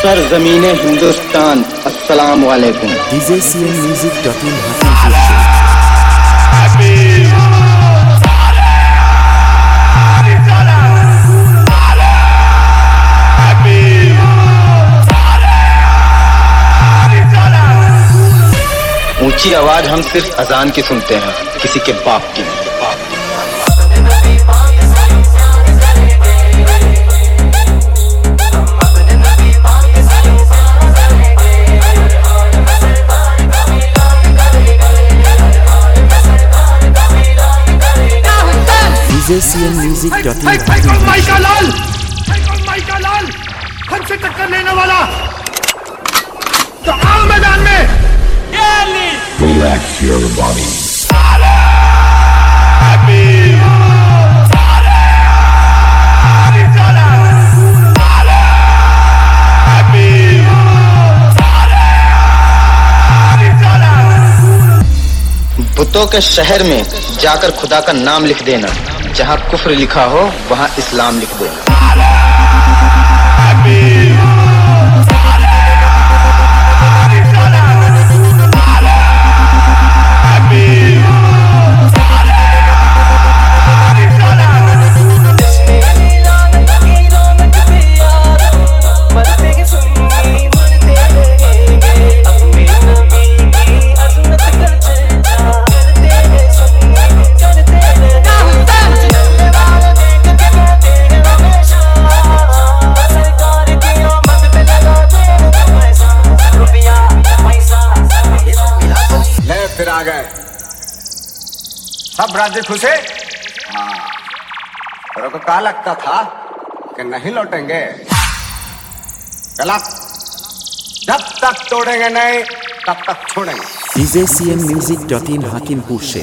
सरजमीने हिंदुस्तान, अस्सलाम वालेकुम। ऊंची आवाज हम सिर्फ अजान की सुनते हैं, किसी के बाप की नहीं। लाल हमसे टक्कर लेने वाला तो आओ मैदान में। Relax your body. बुतों के शहर में जाकर खुदा का नाम लिख देना, जहाँ कुफ्र लिखा हो वहाँ इस्लाम लिख देना। फिर आ गए सब राज्य खुशे। हाँ, तेरे को क्या लगता था कि नहीं लौटेंगे? गलत। जब तक तोड़ेंगे नहीं तब तक छोड़ेंगे। DJCMmusic.in हाकिमपुर से।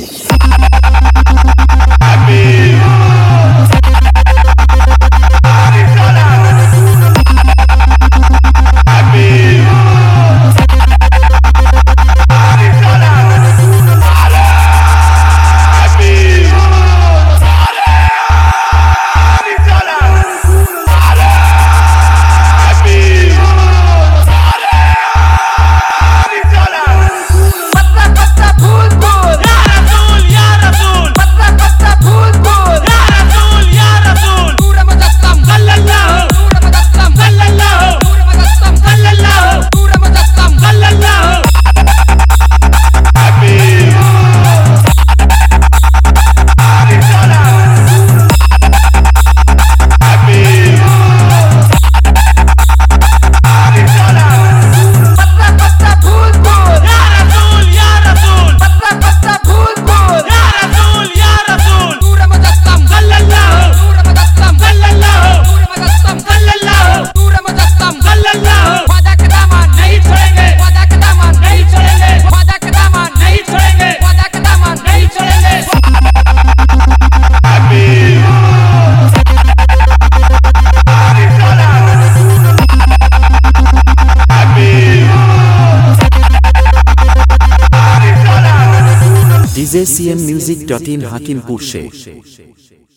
DJCMmusic.in हाकिमपुर से।